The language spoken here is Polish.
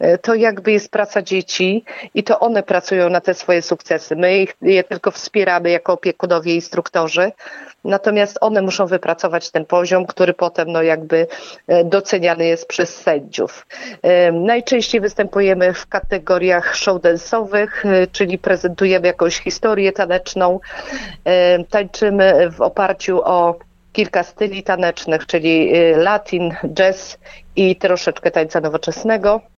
to jakby jest praca dzieci i to one pracują na te swoje sukcesy. My je tylko wspieramy jako opiekunowie, instruktorzy, natomiast one muszą wypracować ten poziom, który potem jakby doceniany jest przez sędziów. Najczęściej występujemy w kategoriach show dance'owych, czyli prezentujemy jakąś historię taneczną, tańczymy w oparciu o kilka styli tanecznych, czyli latin, jazz i troszeczkę tańca nowoczesnego.